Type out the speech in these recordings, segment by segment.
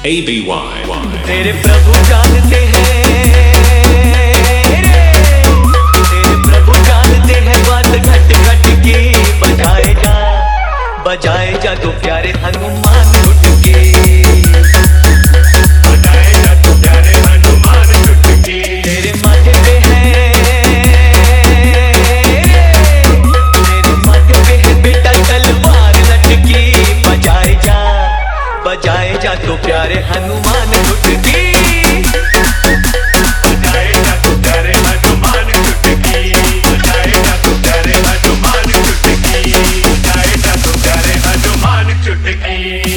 ABY तेरे प्रभु जानते हैं, तेरे प्रभु जानते हैं बात घट घट की। बजाए जा तो प्यारे हनुमान टुटकी, बजाए जा तो प्यारे हनुमान टुटकी। तेरे माथे पे है, तेरे माथे पे है बेटा तलवार लटकी। बजाए जा तो प्यारे हनुमान टुटकी, बजाए जा तो प्यारे हनुमान टुटकी, बजाए जा तो प्यारे हनुमान टुटकी, बजाए जा तो प्यारे हनुमान टुटकी।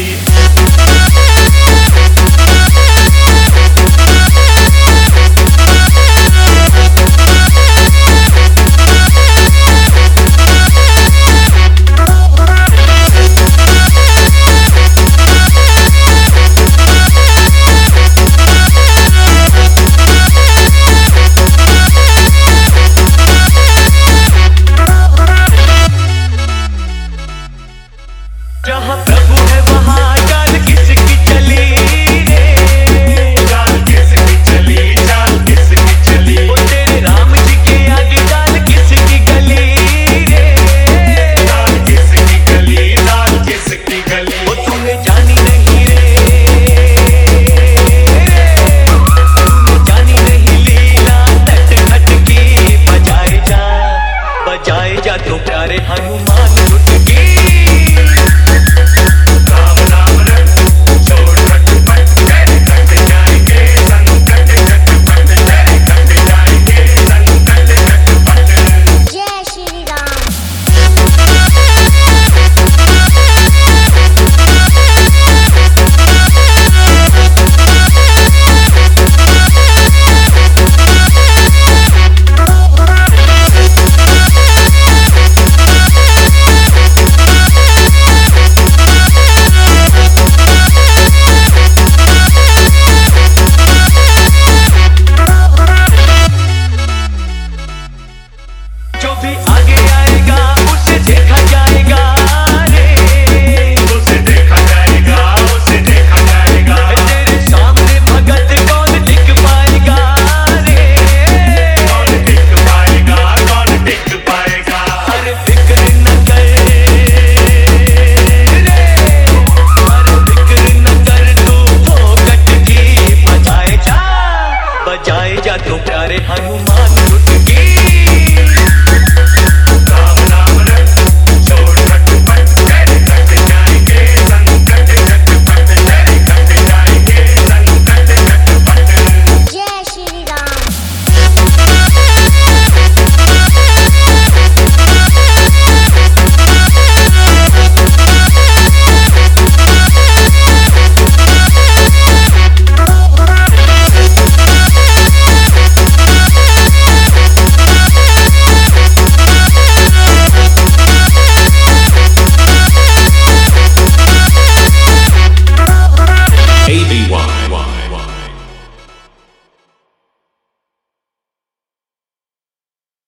जहाँ प्रभु है वहाँ चाल किसकी चली रे, चाल किसकी चली, चाल किसकी चली। वो तेरे राम जी के आगे चाल किसकी गली रे, चाल किसकी गली, चाल किसकी गली। वो तुम्हें जानी नहीं रे, तुम्हें जानी नहीं लीला नट खट की। बजाए जा तो प्यारे हनुमान टुटकी। जो भी आगे आएगा उसे देखा जाएगा।